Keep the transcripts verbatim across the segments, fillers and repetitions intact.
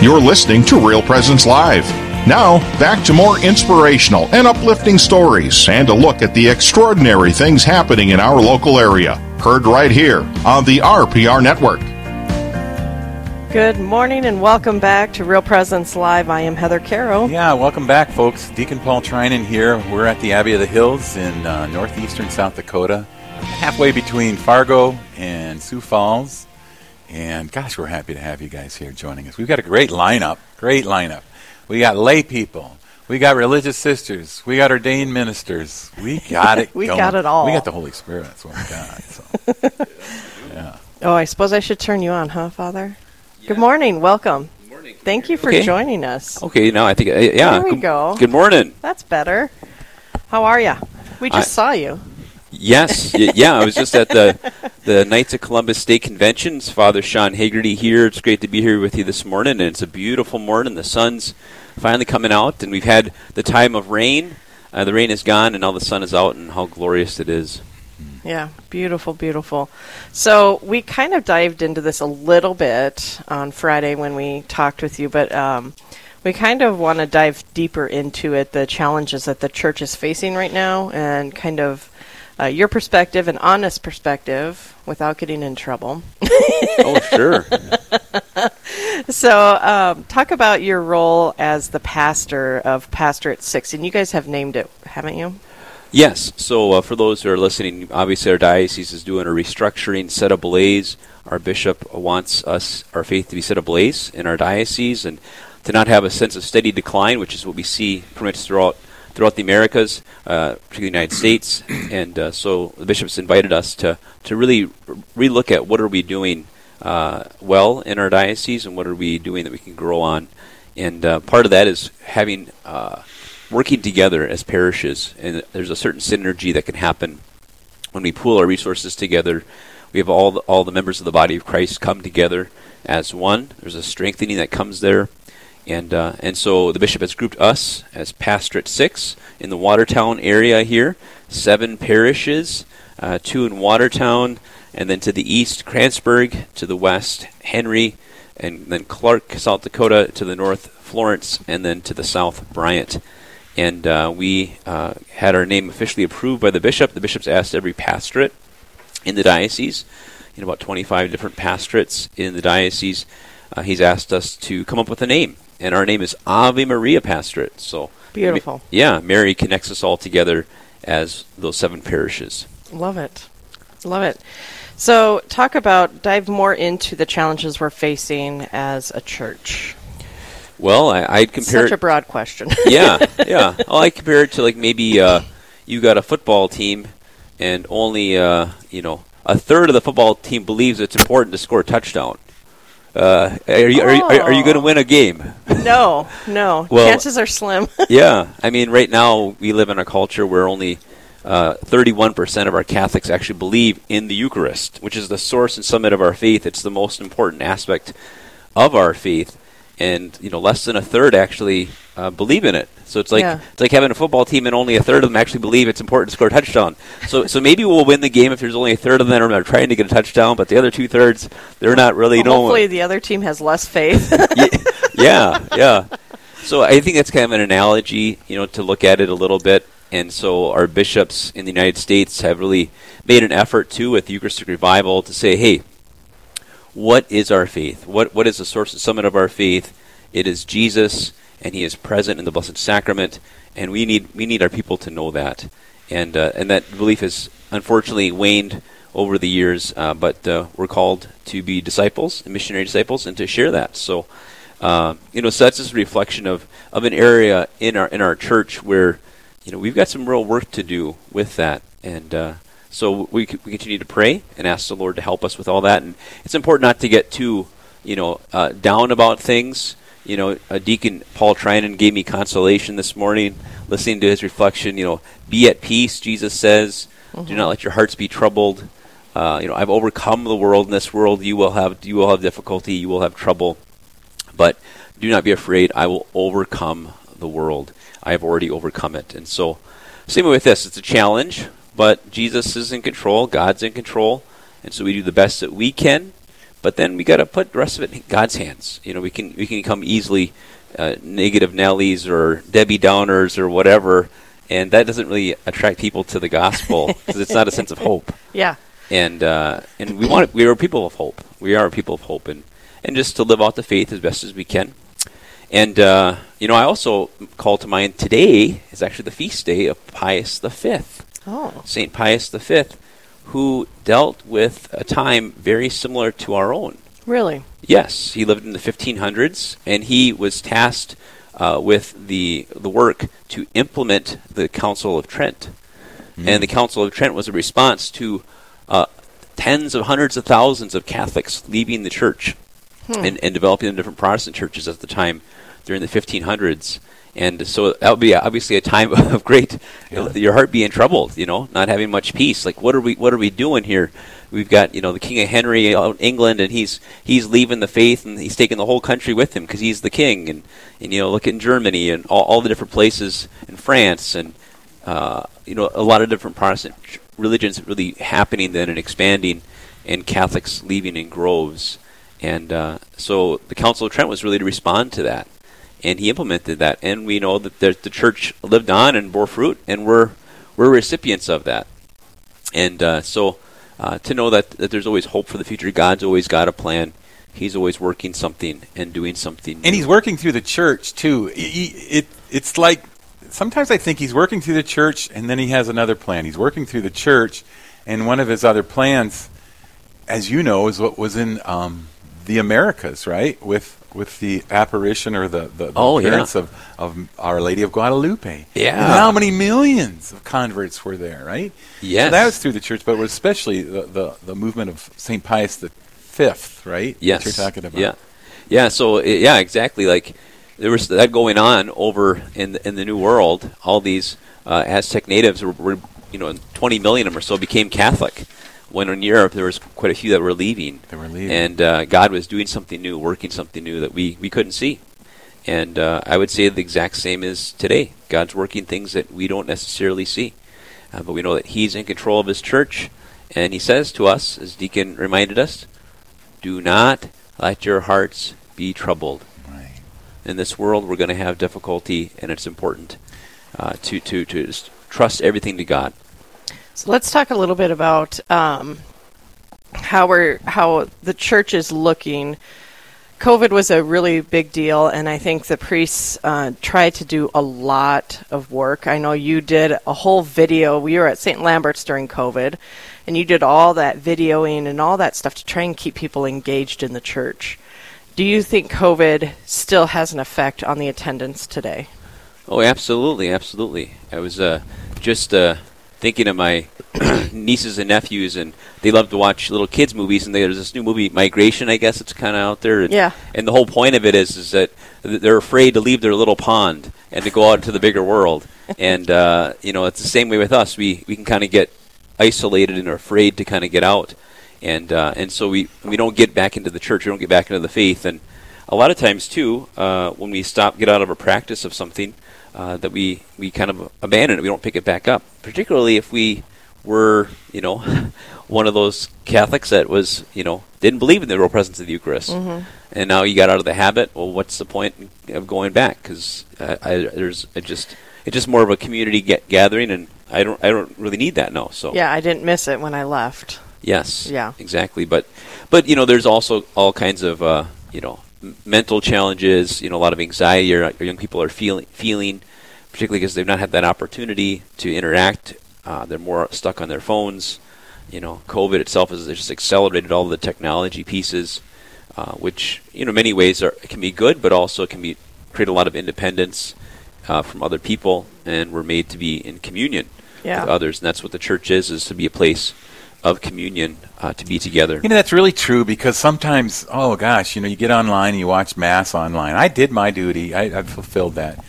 You're listening to Real Presence Live. Now, back to more inspirational and uplifting stories and a look at the extraordinary things happening in our local area. Heard right here on the R P R Network. Good morning and welcome back to Real Presence Live. I am Heather Caro. Yeah, welcome back, folks. Deacon Paul Trinan here. We're at the Abbey of the Hills in uh, northeastern South Dakota, halfway between Fargo and Sioux Falls. And gosh, we're happy to have you guys here joining us. We've got a great lineup, great lineup. We got lay people. We got religious sisters. We got ordained ministers. We got it we going. got it all. We got the Holy Spirit. That's what we got. So. Yeah. Oh, I suppose I should turn you on, huh, Father? Yeah. Good morning. Welcome. Good morning. Thank you for okay. joining us. Okay, now I think, uh, yeah. There we good, go. Good morning. That's better. How are you? We just I, saw you. Yes. y- yeah, I was just at the the Knights of Columbus State Conventions. Father Sean Haggerty here. It's great to be here with you this morning, and it's a beautiful morning. The sun's finally coming out, and we've had the time of rain. Uh, the rain is gone, and now the sun is out, and how glorious it is. Yeah, beautiful, beautiful. So we kind of dived into this a little bit on Friday when we talked with you, but um, we kind of want to dive deeper into it, the challenges that the church is facing right now, and kind of uh, your perspective, an honest perspective, without getting in trouble. Oh, sure. So um, talk about your role as the pastor of Pastorate Six, and you guys have named it, haven't you? Yes. So uh, for those who are listening, obviously our diocese is doing a restructuring, set ablaze. Our bishop wants us, our faith, to be set ablaze in our diocese and to not have a sense of steady decline, which is what we see pretty much throughout throughout the Americas, uh, particularly the United States. And uh, so the bishops invited us to, to really relook at what are we doing uh, well in our diocese and what are we doing that we can grow on. And uh, part of that is having... Uh, working together as parishes, and there's a certain synergy that can happen when we pool our resources together. We have all the, all the members of the body of Christ come together as one. There's a strengthening that comes there, and uh, and so the bishop has grouped us as Pastorate Six in the Watertown area here, seven parishes, uh, two in Watertown, and then to the east, Kranzberg, to the west, Henry, and then Clark, South Dakota, to the north, Florence, and then to the south, Bryant. And uh, we uh, had our name officially approved by the bishop. The bishop's asked every pastorate in the diocese, in about twenty-five different pastorates in the diocese, uh, he's asked us to come up with a name. And our name is Ave Maria Pastorate. So beautiful. Ma- yeah, Mary connects us all together as those seven parishes. Love it. Love it. So talk about, dive more into the challenges we're facing as a church. Well, I, I'd compare Such a it, broad question. yeah, yeah. Well, I compare it to like maybe uh, you got a football team, and only uh, you know a third of the football team believes it's important to score a touchdown. Uh, are you are, you- are, are you going to win a game? No, no. Well, Chances are slim. Yeah, I mean, right now we live in a culture where only uh, thirty-one percent of our Catholics actually believe in the Eucharist, which is the source and summit of our faith. It's the most important aspect of our faith. And you know, less than a third actually uh, believe in it. So it's like Yeah. it's like having a football team and only a third of them actually believe it's important to score a touchdown. So so maybe we'll win the game if there's only a third of them that are trying to get a touchdown, but the other two thirds they're not really Well, knowing. hopefully the other team has less faith. yeah, yeah. So I think that's kind of an analogy, you know, to look at it a little bit. And so our bishops in the United States have really made an effort too with Eucharistic Revival to say, hey, what is our faith? What What is the source and summit of our faith? It is Jesus, and He is present in the Blessed Sacrament, and we need we need our people to know that. And uh, and that belief has unfortunately waned over the years, uh, but uh, we're called to be disciples, missionary disciples, and to share that. So, uh, you know, so that's just a reflection of, of an area in our in our church where, you know, we've got some real work to do with that. And uh, so we we continue to pray and ask the Lord to help us with all that. And it's important not to get too, you know, uh, down about things. You know, uh, Deacon Paul Trinan gave me consolation this morning, listening to his reflection. You know, be at peace, Jesus says. Mm-hmm. Do not let your hearts be troubled. Uh, you know, I've overcome the world. In this world, you will have you will have difficulty. You will have trouble, but do not be afraid. I will overcome the world. I have already overcome it. And so, same way with this. It's a challenge. But Jesus is in control, God's in control, and so we do the best that we can, But then we got to put the rest of it in God's hands. You know, we can we can become easily uh, negative Nellies or Debbie Downers or whatever, and that doesn't really attract people to the gospel because it's not a sense of hope. Yeah. And uh, and we want we are people of hope. We are a people of hope, and and just to live out the faith as best as we can. And uh, you know, I also call to mind today is actually the feast day of Pius the Fifth. Oh. Saint Pius the Fifth, who dealt with a time very similar to our own. Really? Yes, he lived in the fifteen hundreds, and he was tasked uh, with the the work to implement the Council of Trent. Mm. And the Council of Trent was a response to uh, tens of hundreds of thousands of Catholics leaving the church hmm. and, and developing in different Protestant churches at the time during the fifteen hundreds. And so that would be obviously a time of great, yeah. your heart being troubled, you know, not having much peace. Like, what are we, what are we doing here? We've got, you know, the King of Henry out in England, and he's he's leaving the faith, and he's taking the whole country with him because he's the king. And, and you know, look in Germany and all, all the different places in France, and uh, you know, a lot of different Protestant religions really happening then and expanding, and Catholics leaving in groves. And uh, so the Council of Trent was really to respond to that. And he implemented that, and we know that the, the church lived on and bore fruit, and we're we're recipients of that. And uh, so uh, to know that, that there's always hope for the future, God's always got a plan. He's always working something and doing something new. And he's working through the church, too. He, he, it, it's like, sometimes I think he's working through the church, and then he has another plan. He's working through the church, and one of his other plans, as you know, is what was in um, the Americas, right? With with the apparition or the, the, the oh, appearance yeah. of, of Our Lady of Guadalupe. Yeah. And how many millions of converts were there, right? Yes. So that was through the church, but it was especially the, the, the movement of Saint Pius the Fifth, right? Yes. That you're talking about. Yeah. Yeah, so, yeah, exactly. Like, there was that going on over in the, in the New World. All these uh, Aztec natives were, were, you know, twenty million of them or so became Catholic. When in Europe, there was quite a few that were leaving. They were leaving. And uh, God was doing something new, working something new that we, we couldn't see. And uh, I would say the exact same is today. God's working things that we don't necessarily see. Uh, but we know that He's in control of His church. And He says to us, as Deacon reminded us, do not let your hearts be troubled. Right. In this world, we're going to have difficulty, and it's important uh, to, to, to just trust everything to God. So let's talk a little bit about um, how we're how the church is looking. COVID was a really big deal, and I think the priests uh, tried to do a lot of work. I know you did a whole video. We were at Saint Lambert's during COVID, and you did all that videoing and all that stuff to try and keep people engaged in the church. Do you think COVID still has an effect on the attendance today? Oh, absolutely, absolutely. I was uh, just... Uh, thinking of my nieces and nephews, and they love to watch little kids movies, and there's this new movie, Migration, I guess it's kind of out there. And, yeah. And the whole point of it is is that they're afraid to leave their little pond and to go out into the bigger world. And, uh, you know, it's the same way with us. We we can kind of get isolated and are afraid to kind of get out. And uh, and so we, we don't get back into the church, we don't get back into the faith. And a lot of times, too, uh, when we stop, get out of a practice of something, Uh, that we, we kind of abandon it. We don't pick it back up, particularly if we were, you know, one of those Catholics that was, you know, didn't believe in the real presence of the Eucharist. Mm-hmm. And now you got out of the habit. Well, what's the point of going back? Because uh, I, there's it just it's just more of a community get gathering, and I don't I don't really need that now. So yeah, I didn't miss it when I left. Yes. Yeah. Exactly. But but you know, there's also all kinds of uh, you know. mental challenges, you know, a lot of anxiety our, our young people are feeling, feeling, particularly because they've not had that opportunity to interact. Uh, they're more stuck on their phones. You know, COVID itself has just accelerated all the technology pieces, uh, which, you know, in many ways are, can be good, but also can be create a lot of independence uh, from other people, and we're made to be in communion yeah. with others, and that's what the church is, is to be a place of communion, uh, to be together. You know, that's really true, because sometimes, oh gosh, you know, you get online and you watch Mass online. I did my duty. I, I fulfilled that.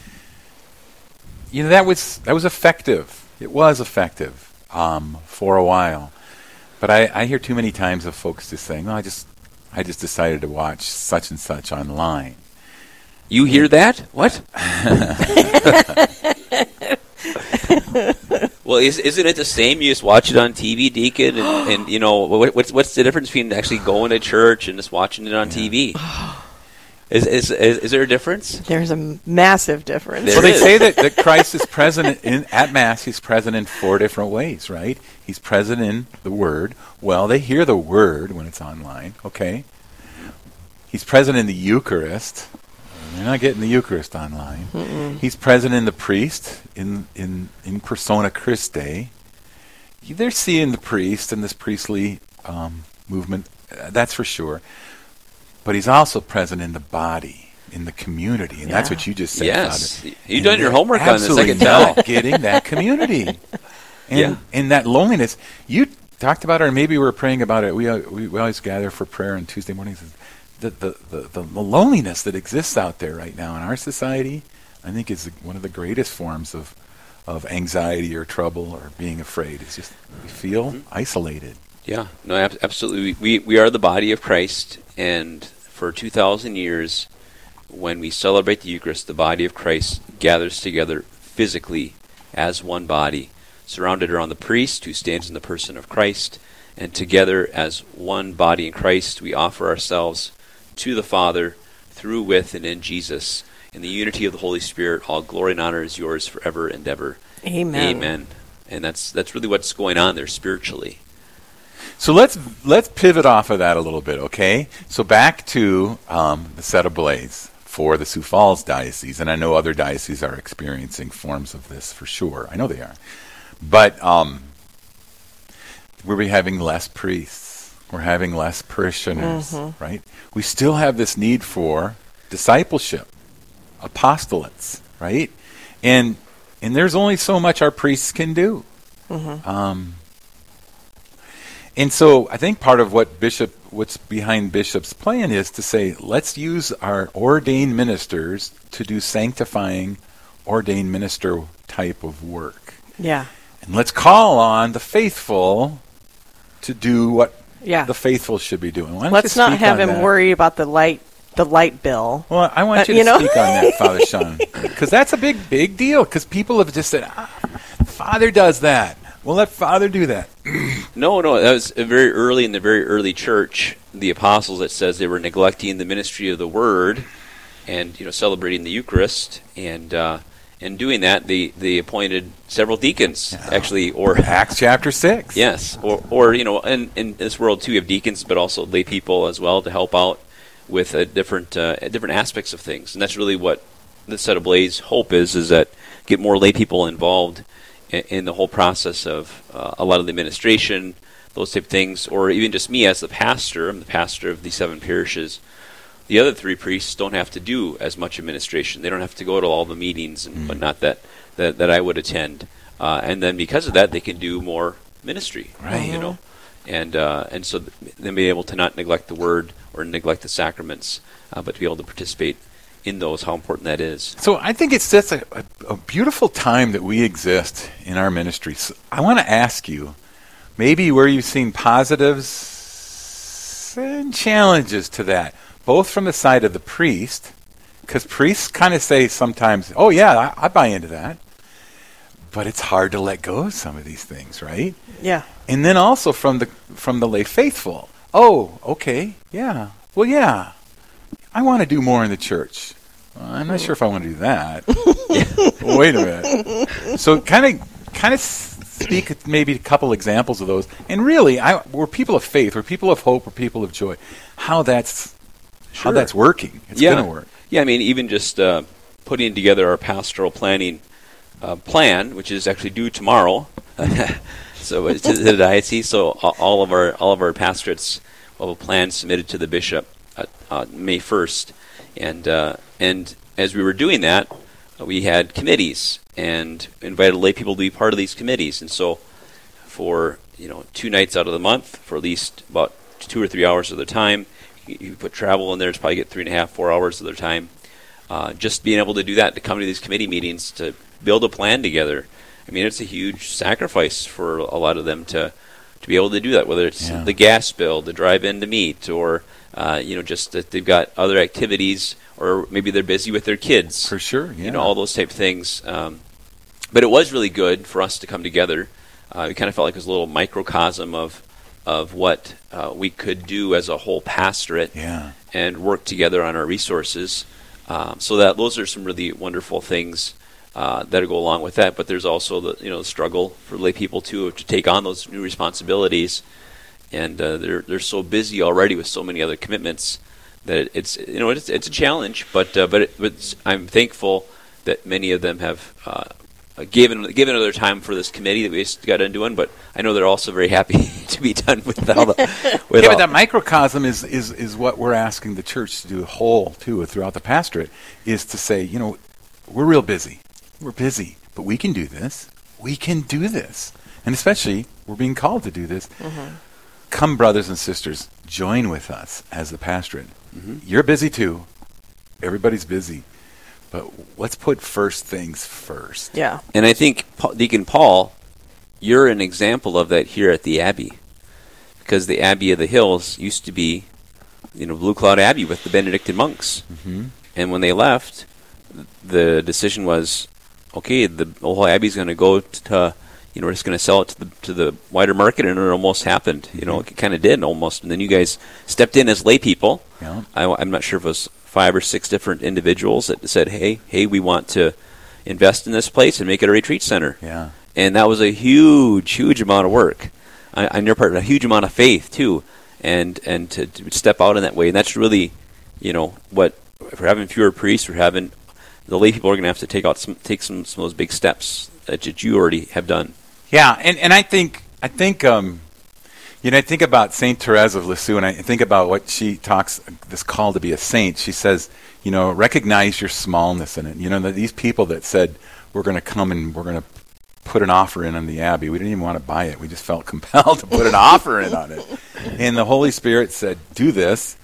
You know, that was that was effective. It was effective um, for a while. But I, I hear too many times of folks just saying, "No, I just I just decided to watch such and such online." You hear that? What? Well, is, isn't it the same? You just watch it on T V, Deacon, and, and you know what, what's what's the difference between actually going to church and just watching it on yeah. T V? Is, is is is there a difference? There's a massive difference. Well, they say that, that Christ is present in at Mass. He's present in four different ways, right? He's present in the Word. Well, they hear the Word when it's online. Okay. He's present in the Eucharist. They're not getting the Eucharist online. Mm-mm. He's present in the priest, in in in persona Christi. They're seeing the priest and this priestly um, movement. Uh, that's for sure. But he's also present in the body, in the community, and yeah. that's what you just said, yes. Father. You've done your homework on this. I can tell. Getting that community, and yeah. and that loneliness. You talked about it, or maybe we were praying about it. We uh, we, we always gather for prayer on Tuesday mornings. The the, the the the loneliness that exists out there right now in our society, I think, is one of the greatest forms of of anxiety or trouble or being afraid. It's just we feel mm-hmm. isolated. Yeah, no, ab- absolutely. We we are the body of Christ, and for two thousand years, when we celebrate the Eucharist, the body of Christ gathers together physically as one body, surrounded around the priest who stands in the person of Christ, and together as one body in Christ, we offer ourselves to the Father through, with, and in Jesus. In the unity of the Holy Spirit, all glory and honor is yours forever and ever. Amen. Amen. And that's that's really what's going on there spiritually. So let's let's pivot off of that a little bit, okay? So back to um, the Set Ablaze for the Sioux Falls Diocese, and I know other dioceses are experiencing forms of this for sure. I know they are. But um, we're having less priests. We're having less parishioners, mm-hmm. right? We still have this need for discipleship, apostolates, right? And and there's only so much our priests can do. Mm-hmm. Um, and so I think part of what Bishop, what's behind Bishop's plan is to say, let's use our ordained ministers to do sanctifying, ordained minister type of work. Yeah. And let's call on the faithful to do what Yeah. the faithful should be doing. Why don't Let's you not speak have on him that? worry about the light the light bill. Well, I want Uh, you to you know? speak on that, Father Sean, because that's a big, big deal. Because people have just said, ah, "Father does that. Well, let Father do that." No, no, that was very early in the very early church. The apostles, it says they were neglecting the ministry of the Word, and you know, celebrating the Eucharist, and uh, in doing that, they, they appointed several deacons, yeah. actually, or Acts chapter six. Yes, or or you know, in, in this world too, you have deacons, but also lay people as well to help out with uh, different uh, different aspects of things, and that's really what the Set Ablaze hope is: is that get more lay people involved in, in the whole process of uh, a lot of the administration, those type of things, or even just me as the pastor. I'm the pastor of the seven parishes. The other three priests don't have to do as much administration. They don't have to go to all the meetings and mm. whatnot that, that that I would attend. Uh, and then because of that, they can do more ministry, right? You know, and uh, and so th- then be able to not neglect the Word or neglect the sacraments, uh, but to be able to participate in those. How important that is. So I think it's just a, a, a beautiful time that we exist in our ministry. So I want to ask you, maybe where you've seen positives and challenges to that, both from the side of the priest, because priests kind of say sometimes, oh yeah, I, I buy into that, but it's hard to let go of some of these things, right? Yeah. And then also from the from the lay faithful, oh, okay, yeah, well, yeah, I want to do more in the church. Well, I'm not sure if I want to do that. Well, wait a minute. So kind of kind of speak maybe a couple examples of those, and really, I, we're people of faith, we're people of hope, we're people of joy. How that's Sure. how that's working. It's yeah. going to work. Yeah, I mean, even just uh, putting together our pastoral planning uh, plan, which is actually due tomorrow. So it's to the diocese. So all of our all of our pastorates will have a plan submitted to the bishop uh, uh, May first, and uh, and as we were doing that, uh, we had committees and invited lay people to be part of these committees. And so for you know two nights out of the month, for at least about two or three hours of their time. You put travel in there, it's probably get three and a half, four hours of their time. Uh, just being able to do that, to come to these committee meetings, to build a plan together. I mean, it's a huge sacrifice for a lot of them to to be able to do that, whether it's yeah. the gas bill, the drive in to meet, or uh, you know, just that they've got other activities, or maybe they're busy with their kids. For sure, yeah. You know, all those type of things. Um, but it was really good for us to come together. Uh, we kind of felt like it was a little microcosm of of what uh, we could do as a whole pastorate, yeah. and work together on our resources. Um, so that those are some really wonderful things uh, that go along with that. But there's also the you know the struggle for lay people too to take on those new responsibilities, and uh, they're they're so busy already with so many other commitments that it's you know it's it's a challenge. But uh, but, it, but I'm thankful that many of them have. Uh, Uh, given given another time for this committee that we just got done doing, but I know they're also very happy to be done with all the. With yeah, all but that microcosm is, is is what we're asking the church to do whole too throughout the pastorate, is to say, you know, we're real busy, we're busy, but we can do this, we can do this, and especially we're being called to do this. Mm-hmm. Come, brothers and sisters, join with us as the pastorate. Mm-hmm. You're busy too. Everybody's busy. But let's put first things first. Yeah. And I think, Deacon Paul, you're an example of that here at the Abbey. Because the Abbey of the Hills used to be, you know, Blue Cloud Abbey with the Benedictine monks. Mm-hmm. And when they left, the decision was, okay, the whole Abbey's going to go to, you know, we're just going to sell it to the to the wider market, and it almost happened. Mm-hmm. You know, it kind of did almost. And then you guys stepped in as lay people. Yeah. I, I'm not sure if it was five or six different individuals that said, hey, hey, we want to invest in this place and make it a retreat center. Yeah. And that was a huge, huge amount of work on, on your part, a huge amount of faith, too, and and to, to step out in that way. And that's really, you know, what, if we're having fewer priests, we're having, the lay people are going to have to take out some, take some, some of those big steps that, that you already have done. Yeah, and, and I think, I think, um, you know, I think about Saint Therese of Lisieux, and I think about what she talks, this call to be a saint. She says, you know, recognize your smallness in it. You know, that these people that said, we're going to come and we're going to put an offer in on the Abbey. We didn't even want to buy it. We just felt compelled to put an offer in on it. And the Holy Spirit said, do this.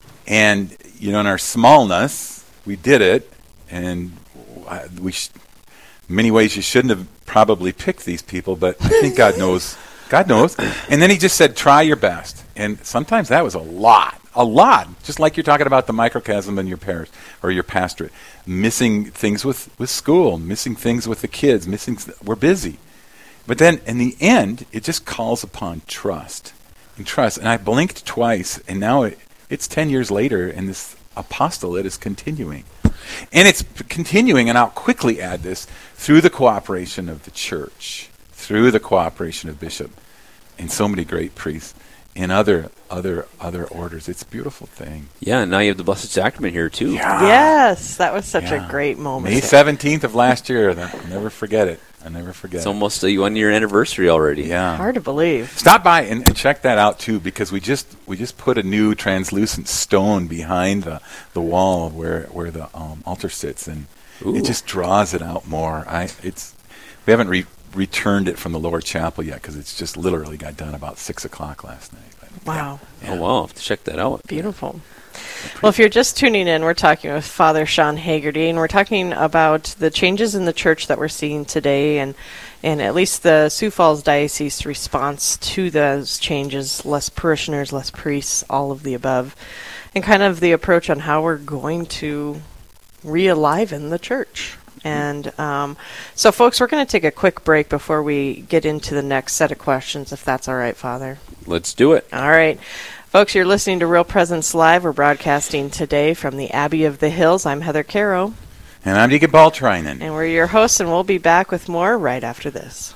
And, you know, in our smallness, we did it. And we, sh- in many ways, you shouldn't have probably picked these people, but I think God knows. God knows. And then he just said, try your best. And sometimes that was a lot, a lot. Just like you're talking about the microcosm in your parish or your pastorate. Missing things with, with school, missing things with the kids, missing, th- we're busy. But then in the end, it just calls upon trust. And trust. And I blinked twice, and now it, it's ten years later, and this apostolate is continuing. And it's p- continuing, and I'll quickly add this, through the cooperation of the church, through the cooperation of bishop, and so many great priests, and other other other orders. It's a beautiful thing. Yeah, and now you have the Blessed Sacrament here, too. Yeah. Yes, that was such Yeah. a great moment. May seventeenth of last year. I'll never forget it. I'll never forget It's it. almost a one-year anniversary already. Yeah. Hard to believe. Stop by and, and check that out too, because we just we just put a new translucent stone behind the, the wall where where the um, altar sits, and Ooh. it just draws it out more. I it's we haven't re- returned it from the lower chapel yet because it's just literally got done about six o'clock last night. But, Wow. yeah. Oh, wow. I'll have to check that out. Beautiful. Well, if you're just tuning in, we're talking with Father Sean Hagerty, and we're talking about the changes in the church that we're seeing today, and and at least the Sioux Falls Diocese response to those changes, less parishioners, less priests, all of the above, and kind of the approach on how we're going to re-aliven the church. And um, so, folks, we're going to take a quick break before we get into the next set of questions, if that's all right, Father. Let's do it. All right. Folks, you're listening to Real Presence Live. We're broadcasting today from the Abbey of the Hills. I'm Heather Caro. And I'm Deacon Paul Trinan. And we're your hosts, and we'll be back with more right after this.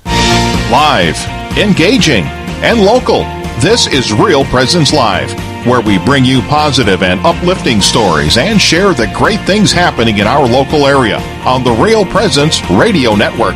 Live, engaging, and local. This is Real Presence Live, where we bring you positive and uplifting stories and share the great things happening in our local area on the Real Presence Radio Network.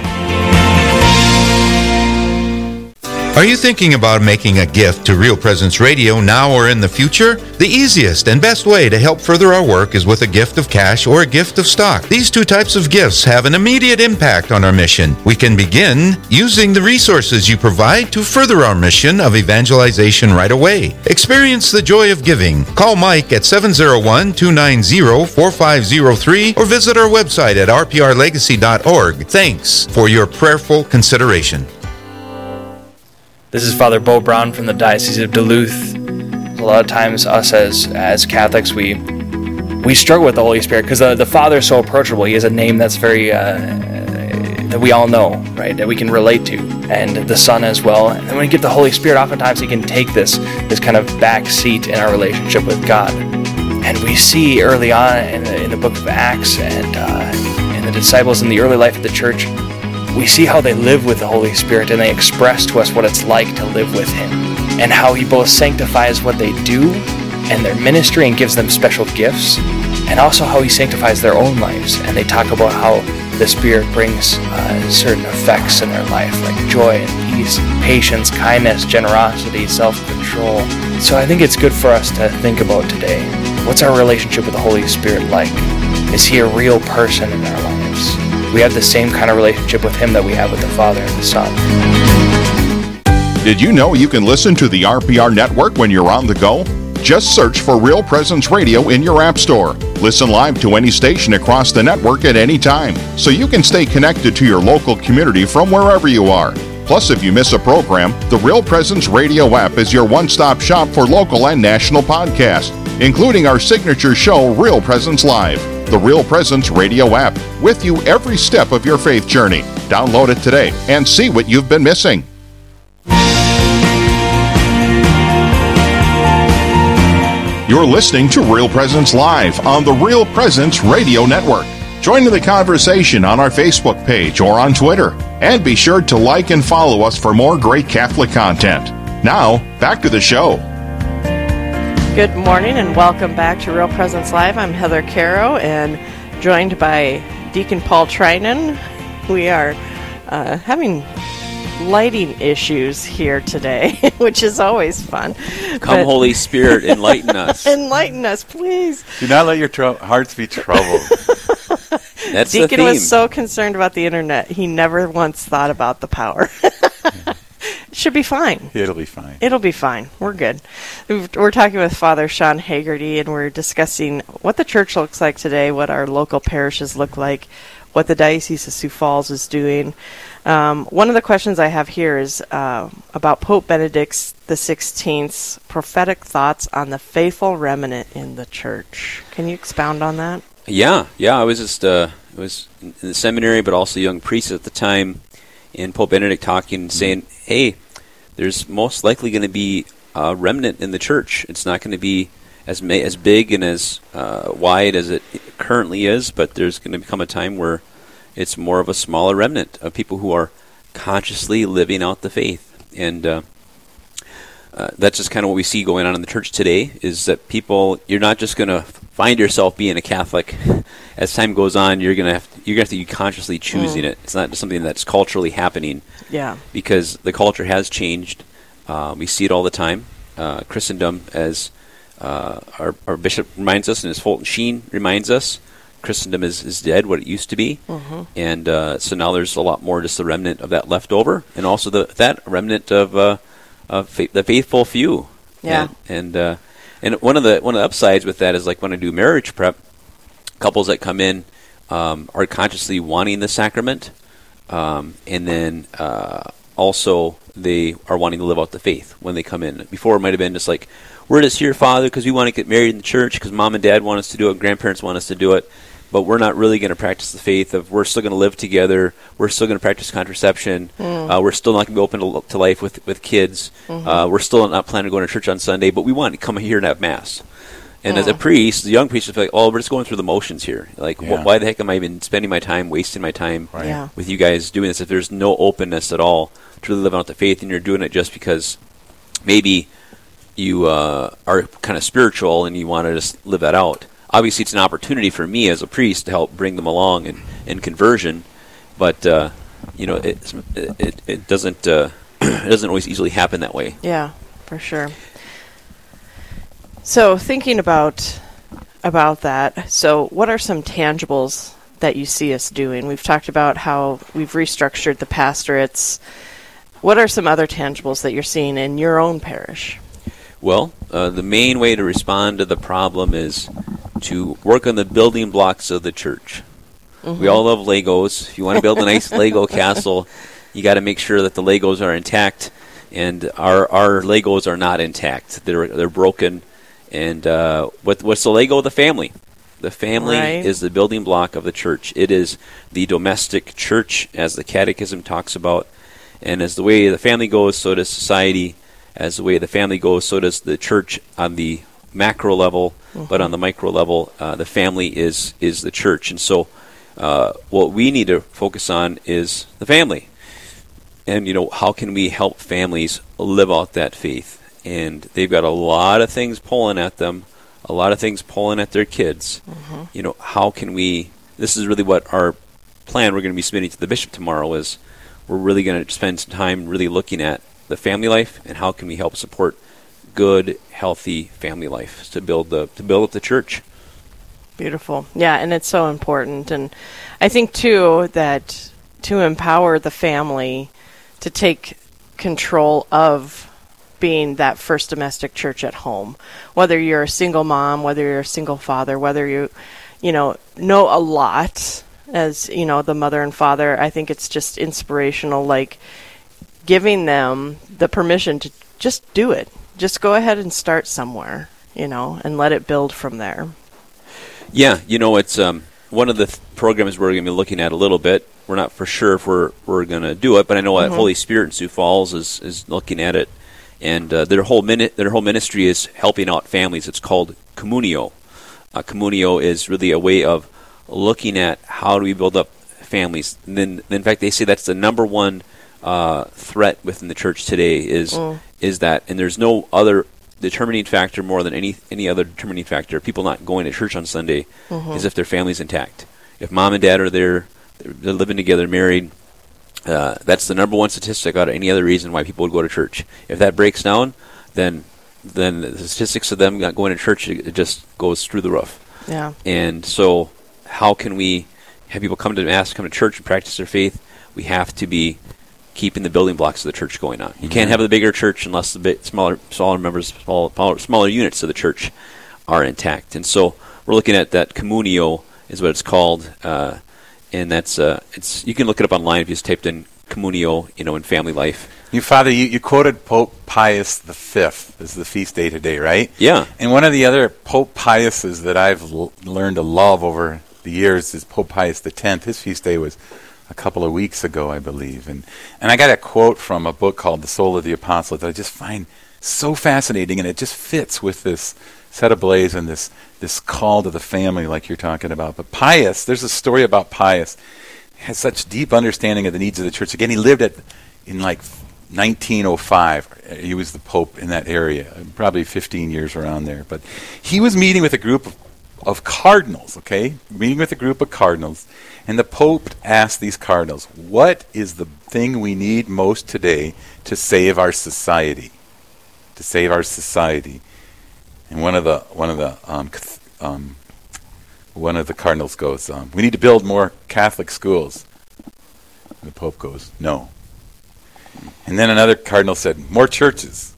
Are you thinking about making a gift to Real Presence Radio now or in the future? The easiest and best way to help further our work is with a gift of cash or a gift of stock. These two types of gifts have an immediate impact on our mission. We can begin using the resources you provide to further our mission of evangelization right away. Experience the joy of giving. Call Mike at seven oh one, two nine zero, four five zero three or visit our website at r p r legacy dot org. Thanks for your prayerful consideration. This is Father Bo Brown from the Diocese of Duluth. A lot of times us as as Catholics, we we struggle with the Holy Spirit because the, the Father is so approachable. He has a name that's very uh, that we all know, right, that we can relate to, and the Son as well. And then when we get the Holy Spirit, oftentimes He can take this this kind of back seat in our relationship with God. And we see early on in the, in the book of Acts and uh, in the disciples in the early life of the church, we see how they live with the Holy Spirit, and they express to us what it's like to live with Him, and how He both sanctifies what they do and their ministry and gives them special gifts, and also how He sanctifies their own lives. And they talk about how the Spirit brings uh, certain effects in their life, like joy and peace, patience, kindness, generosity, self-control. So I think it's good for us to think about today. What's our relationship with the Holy Spirit like? Is He a real person in our lives? We have the same kind of relationship with Him that we have with the Father and the Son. Did you know you can listen to the R P R Network when you're on the go? Just search for Real Presence Radio in your app store. Listen live to any station across the network at any time, so you can stay connected to your local community from wherever you are. Plus, if you miss a program, the Real Presence Radio app is your one-stop shop for local and national podcasts, including our signature show, Real Presence Live. The Real Presence Radio app, with you every step of your faith journey. Download it today and see what you've been missing. You're listening to Real Presence Live on the Real Presence Radio Network. Join in the conversation on our Facebook page or on Twitter. And be sure to like and follow us for more great Catholic content. Now, back to the show. Good morning and welcome back to Real Presence Live. I'm Heather Caro and joined by Deacon Paul Trinan. We are uh, having lighting issues here today, which is always fun. Come, but Holy Spirit, enlighten us. Enlighten us, please. Do not let your tr- hearts be troubled. That's Deacon the theme. was so concerned about the internet, he never once thought about the power. Should be fine. It'll be fine. It'll be fine. We're good. We're talking with Father Sean Haggerty, and we're discussing what the church looks like today, what our local parishes look like, what the Diocese of Sioux Falls is doing. Um, one of the questions I have here is uh, about Pope Benedict the sixteenth's prophetic thoughts on the faithful remnant in the church. Can you expound on that? Yeah, yeah. I was just uh, I was in the seminary, but also a young priest at the time, and Pope Benedict talking and saying, "Hey, there's most likely going to be a remnant in the church. It's not going to be as ma- as big and as uh, wide as it currently is, but there's going to become a time where it's more of a smaller remnant of people who are consciously living out the faith." And uh, uh, that's just kind of what we see going on in the church today, is that people, you're not just going to find yourself being a Catholic. As time goes on, you're going to have to, you're going to have to be consciously choosing mm. it. It's not just something that's culturally happening. Yeah. Because the culture has changed. Uh, we see it all the time. Uh, Christendom, as uh, our, our bishop reminds us, and as Fulton Sheen reminds us, Christendom is, is dead, what it used to be. Mm-hmm. And uh, so now there's a lot more just the remnant of that left over, and also the that remnant of, uh, of fa- the faithful few. Yeah. And and, uh, and one of the one of the upsides with that is, like when I do marriage prep, couples that come in um, are consciously wanting the sacrament, um, and then uh, also they are wanting to live out the faith when they come in. Before it might have been just like, we're just here, Father, because we want to get married in the church, because Mom and Dad want us to do it, grandparents want us to do it, but we're not really going to practice the faith of we're still going to live together, we're still going to practice contraception, mm. uh, we're still not going to be open to, to life with, with kids, mm-hmm. uh, we're still not planning to go to church on Sunday, but we want to come here and have Mass. And mm. as a priest, the young priest is like, oh, we're just going through the motions here. Like, yeah. wh- why the heck am I even spending my time, wasting my time right. yeah. with you guys doing this if there's no openness at all to really live out the faith, and you're doing it just because maybe you uh, are kind of spiritual and you want to just live that out. Obviously, it's an opportunity for me as a priest to help bring them along in, in conversion, but uh, you know, it it, it doesn't uh, it doesn't always easily happen that way. Yeah, for sure. So thinking about about that, so what are some tangibles that you see us doing? We've talked about how we've restructured the pastorates. What are some other tangibles that you're seeing in your own parish? Well, uh, the main way to respond to the problem is to work on the building blocks of the church. Mm-hmm. We all love Legos. If you want to build a nice Lego castle, you got to make sure that the Legos are intact, and our our Legos are not intact. They're they're broken. And uh, what what's the Lego of the family? The family Right. is the building block of the church. It is the domestic church, as the Catechism talks about. And as the way the family goes, so does society. As the way the family goes, so does the church on the macro level. Mm-hmm. But on the micro level, uh, the family is is the church. And so uh, what we need to focus on is the family. And, you know, how can we help families live out that faith? And they've got a lot of things pulling at them, a lot of things pulling at their kids. Mm-hmm. You know, how can we, this is really what our plan we're going to be submitting to the bishop tomorrow is, we're really going to spend some time really looking at the family life and how can we help support good, healthy family life to build the to build up the church. Beautiful. Yeah, and it's so important. And I think, too, that to empower the family to take control of being that first domestic church at home, whether you're a single mom, whether you're a single father, whether you, you know, know a lot as, you know, the mother and father, I think it's just inspirational, like giving them the permission to just do it. Just go ahead and start somewhere, you know, and let it build from there. Yeah, you know, it's um, one of the th- programs we're going to be looking at a little bit. We're not for sure if we're we're going to do it, but I know mm-hmm. that Holy Spirit in Sioux Falls is, is looking at it, and uh, their whole mini- their whole ministry is helping out families. It's called Communio. Uh, Communio is really a way of looking at how do we build up families. And then, in fact, they say that's the number one uh, threat within the church today is mm. is that, and there's no other determining factor more than any any other determining factor. People not going to church on Sunday mm-hmm. is if their family's intact. If mom and dad are there, they're, they're living together, married. Uh, that's the number one statistic out of any other reason why people would go to church. If that breaks down, then then the statistics of them not going to church, it just goes through the roof. Yeah. And so, how can we have people come to mass, come to church, and practice their faith? We have to be keeping the building blocks of the church going on. You mm-hmm. can't have a bigger church unless the bit smaller, smaller members, smaller, smaller units of the church are intact. And so, we're looking at that communio is what it's called, uh, and that's uh, it's. You can look it up online if you just typed in communio, you know, in family life. You, Father, you, you quoted Pope Pius the Fifth as the feast day today, right? Yeah. And one of the other Pope Piuses that I've l- learned to love over the years is Pope Pius the Tenth. His feast day was a couple of weeks ago, I believe. And and I got a quote from a book called The Soul of the Apostle that I just find so fascinating, and it just fits with this set ablaze and this this call to the family like you're talking about. But Pius, there's a story about Pius. He has such deep understanding of the needs of the church. Again, he lived at in like nineteen oh five. He was the Pope in that area, probably fifteen years around there. But he was meeting with a group of, of cardinals, okay? Meeting with a group of cardinals. And the Pope asked these cardinals, what is the thing we need most today to save our society? To save our society. And one of the one of the um, um, one of the cardinals goes, um, we need to build more Catholic schools. And the Pope goes, no. And then another cardinal said, more churches.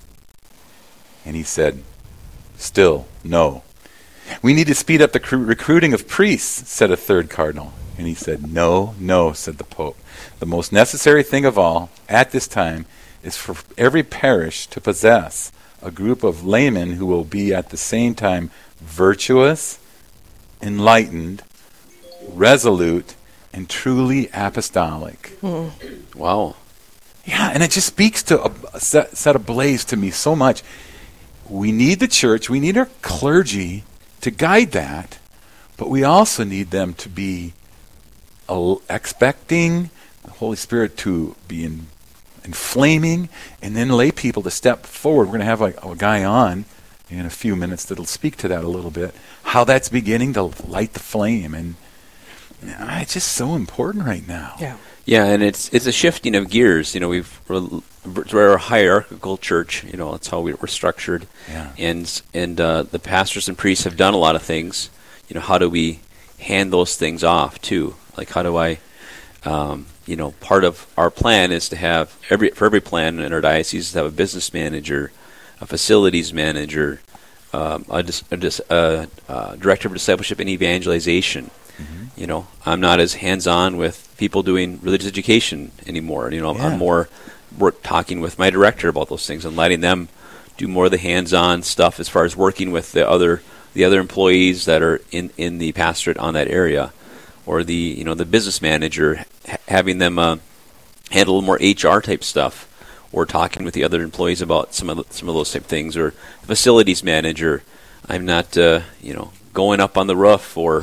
And he said, still, no. We need to speed up the cr- recruiting of priests, said a third cardinal. And he said, no, no, said the Pope. The most necessary thing of all, at this time, is for every parish to possess a group of laymen who will be at the same time virtuous, enlightened, resolute, and truly apostolic. Mm. Wow. Yeah, and it just speaks to a, a set, set ablaze to me so much. We need the church, we need our clergy to guide that, but we also need them to be uh, expecting the Holy Spirit to be in, inflaming, and then lay people to step forward. We're going to have a, a guy on in a few minutes that'll speak to that a little bit, how that's beginning to light the flame, and uh, it's just so important right now. Yeah. Yeah, and it's it's a shifting of gears. You know, we've we're, we're a hierarchical church. You know, that's how we, we're structured. Yeah. And and uh, the pastors and priests have done a lot of things. You know, how do we hand those things off too? Like, how do I, um, you know, part of our plan is to have every for every plan in our diocese to have a business manager, a facilities manager, um, a, dis, a, dis, a, a director of discipleship and evangelization. Mm-hmm. You know, I'm not as hands-on with people doing religious education anymore. You know, yeah. I'm more work talking with my director about those things and letting them do more of the hands-on stuff as far as working with the other the other employees that are in, in the pastorate on that area, or the you know the business manager, ha- having them uh, handle a little more H R type stuff, or talking with the other employees about some of the, some of those type things, or the facilities manager. I'm not uh, you know going up on the roof, or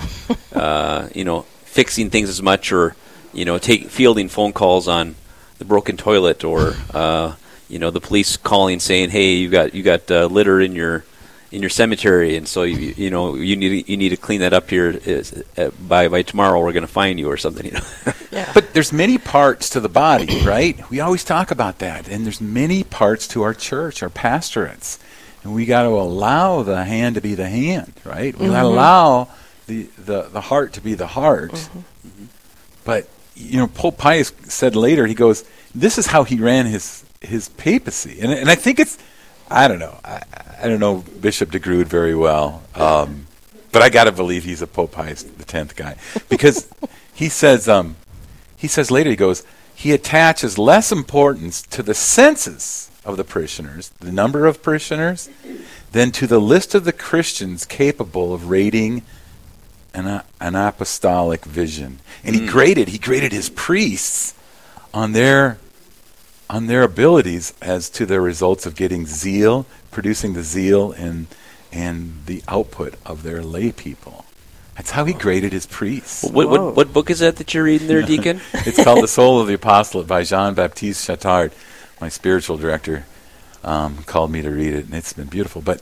uh, you know fixing things as much, or you know take fielding phone calls on the broken toilet, or uh, you know the police calling saying, hey, you got you got uh, litter in your in your cemetery, and so you you know you need to, you need to clean that up here uh, by by tomorrow. We're going to fine you or something. You know. Yeah. But there's many parts to the body, right? We always talk about that, and there's many parts to our church, our pastorates, and we got to allow the hand to be the hand, right? We got to Mm-hmm. allow the, the the heart to be the heart. Mm-hmm. But you know, Pope Pius said later, he goes, "This is how he ran his his papacy," and and I think it's. I don't know. I, I don't know Bishop de Groot very well, um, but I got to believe he's a Pope Pius the tenth guy, because he says um, he says later, he goes, he attaches less importance to the census of the parishioners, the number of parishioners, than to the list of the Christians capable of rating an, uh, an apostolic vision. And he graded he graded his priests on their on their abilities as to their results of getting zeal, producing the zeal and and the output of their lay people. That's how he graded his priests. What, what what book is that that you're reading there, Deacon? It's called The Soul of the Apostolate by Jean-Baptiste Chattard. My spiritual director um, called me to read it, and it's been beautiful. But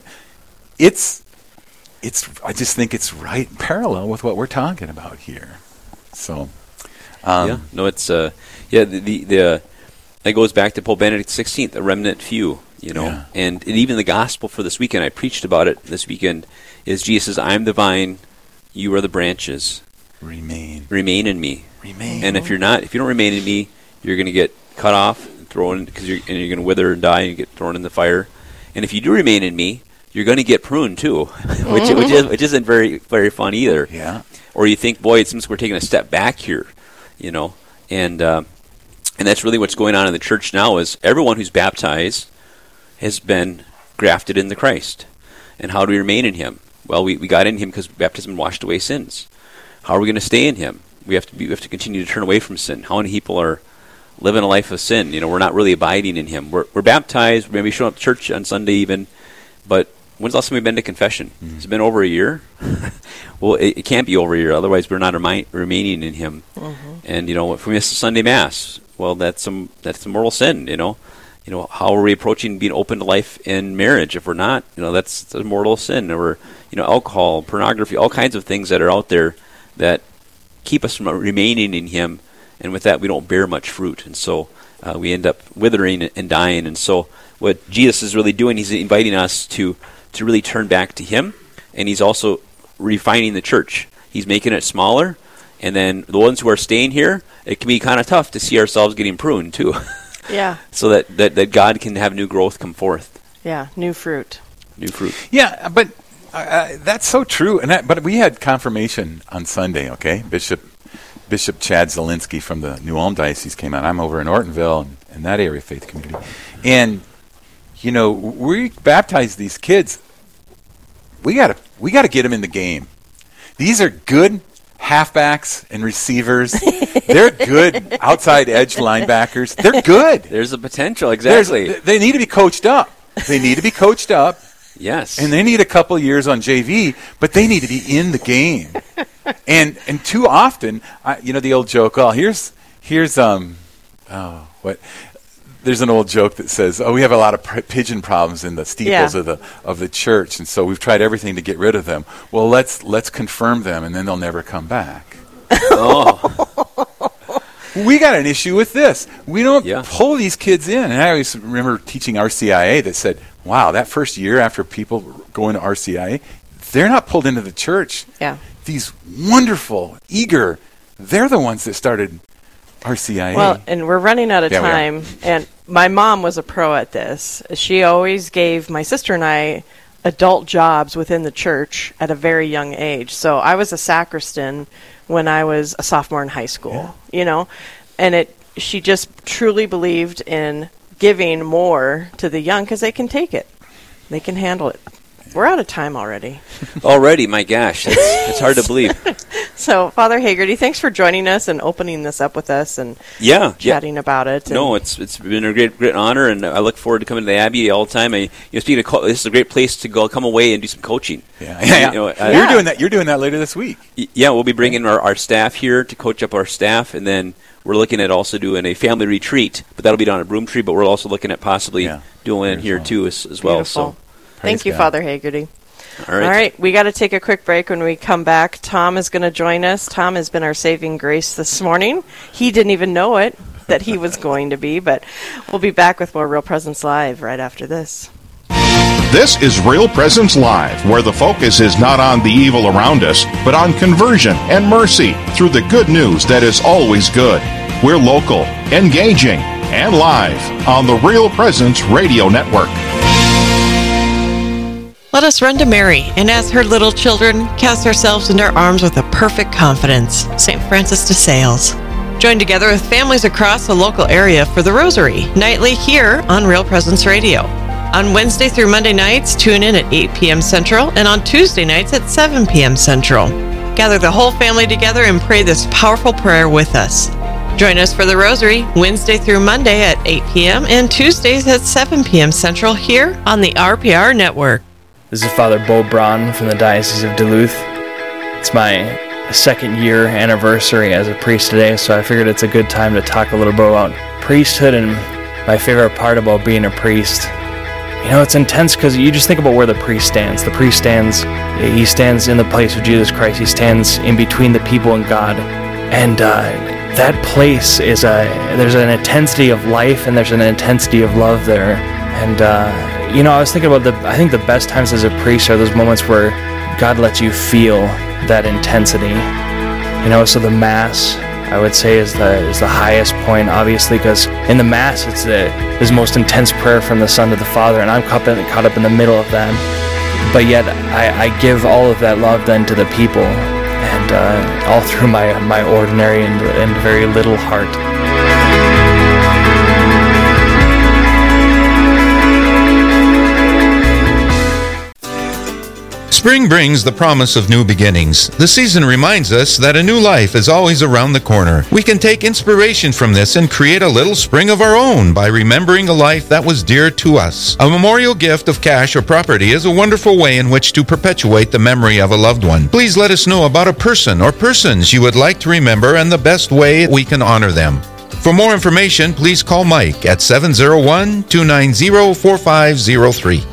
it's it's I just think it's right parallel with what we're talking about here. So um, yeah, no, it's uh, yeah the the. the uh, that goes back to Pope Benedict the sixteenth, a remnant few, you know. Yeah. And, and even the gospel for this weekend, I preached about it this weekend, is Jesus says, I'm the vine, you are the branches. remain, Remain in me. remain. And if you're not, if you don't remain in me, you're going to get cut off and thrown, because you're, and you're going to wither and die and get thrown in the fire. And if you do remain in me, you're going to get pruned too, which which, is, which isn't very very fun either. Yeah. Or you think, boy, it seems we're taking a step back here, you know, and. Uh, And that's really what's going on in the church now, is everyone who's baptized has been grafted into Christ. And how do we remain in him? Well, we, we got in him because baptism washed away sins. How are we going to stay in him? We have to be, we have to continue to turn away from sin. How many people are living a life of sin? You know, we're not really abiding in him. We're, we're baptized, maybe showing up to church on Sunday even, but when's the last time we've been to confession? Mm-hmm. Has it been over a year? Well, it, it can't be over a year, otherwise we're not remi- remaining in him. Mm-hmm. And, you know, if we miss the Sunday Mass, well, that's some that's a mortal sin, you know. You know, how are we approaching being open to life in marriage? If we're not, you know, that's, that's a mortal sin. Or, you know, alcohol, pornography, all kinds of things that are out there that keep us from remaining in him. And with that, we don't bear much fruit. And so uh, we end up withering and dying. And so what Jesus is really doing, he's inviting us to, to really turn back to him. And he's also refining the church. He's making it smaller. And then the ones who are staying here, it can be kind of tough to see ourselves getting pruned too. Yeah. So that, that, that God can have new growth come forth. Yeah, new fruit. New fruit. Yeah, but uh, that's so true. And that, but we had confirmation on Sunday. Okay, Bishop Bishop Chad Zielinski from the New Ulm Diocese came out. I'm over in Ortonville and in that area faith community, and you know we baptized these kids. We gotta we gotta get them in the game. These are good halfbacks and receivers. They're good outside edge linebackers. They're good. There's a potential, exactly. There's, they need to be coached up. They need to be coached up. Yes. And they need a couple years on J V, but they need to be in the game. and and too often, I, you know, the old joke. Oh, here's here's um, oh what. There's an old joke that says, "Oh, we have a lot of pr- pigeon problems in the steeples Yeah. of the of the church, and so we've tried everything to get rid of them. Well, let's let's confirm them, and then they'll never come back." Oh. We got an issue with this. We don't Yeah. pull these kids in. And I always remember teaching R C I A that said, "Wow, that first year after people go into R C I A, they're not pulled into the church. Yeah. These wonderful, eager, they're the ones that started R C I A." Well, and we're running out of Yeah, we are. time. And my mom was a pro at this. She always gave my sister and I adult jobs within the church at a very young age. So I was a sacristan when I was a sophomore in high school, you know, and it. She just truly believed in giving more to the young because they can take it, they can handle it. we're out of time already. Already, my gosh, it's, it's hard to believe. So, Father Hagerty, thanks for joining us and opening this up with us and yeah, chatting yeah. about it. No, it's it's been a great great honor, and I look forward to coming to the Abbey all the time. And, you know, speaking of, co- this is a great place to go, come away and do some coaching. Yeah, yeah. You know, You're Yeah. doing that. You're doing that later this week. Y- Yeah, we'll be bringing our, our staff here to coach up our staff, and then we're looking at also doing a family retreat, but that'll be down at Broomtree, but we're also looking at possibly Yeah. doing it here Beautiful. too as, as well. Beautiful. So, Thank you, God. Father Hagerty. all right. All right, we got to take a quick break. When we come back, Tom is going to join us. Tom has been our saving grace this morning. He didn't even know it, that he was going to be, but we'll be back with more Real Presence Live right after this. This is Real Presence Live, where the focus is not on the evil around us, but on conversion and mercy through the good news that is always good. We're local, engaging, and live on the Real Presence Radio Network. Let us run to Mary, and as her little children, cast ourselves into her arms with a perfect confidence. Saint Francis de Sales. Join together with families across the local area for the Rosary, nightly here on Real Presence Radio. On Wednesday through Monday nights, tune in at eight p.m. Central, and on Tuesday nights at seven p.m. Central. Gather the whole family together and pray this powerful prayer with us. Join us for the Rosary Wednesday through Monday at eight p.m. and Tuesdays at seven p.m. Central here on the R P R Network. This is Father Bo Braun from the Diocese of Duluth. It's my second year anniversary as a priest today, so I figured it's a good time to talk a little bit about priesthood and my favorite part about being a priest. You know, it's intense because you just think about where the priest stands. The priest stands, he stands in the place of Jesus Christ. He stands in between the people and God. And uh, that place is a, there's an intensity of life and there's an intensity of love there. And, uh, you know, I was thinking about the, I think the best times as a priest are those moments where God lets you feel that intensity. You know, so the Mass, I would say, is the is the highest point, obviously, because in the Mass, it's the, it's the most intense prayer from the Son to the Father, and I'm caught, in, caught up in the middle of that. But yet, I, I give all of that love then to the people, and uh, all through my, my ordinary and, and very little heart. Spring brings the promise of new beginnings. The season reminds us that a new life is always around the corner. We can take inspiration from this and create a little spring of our own by remembering a life that was dear to us. A memorial gift of cash or property is a wonderful way in which to perpetuate the memory of a loved one. Please let us know about a person or persons you would like to remember and the best way we can honor them. For more information, please call Mike at seven oh one, two nine zero, four five zero three.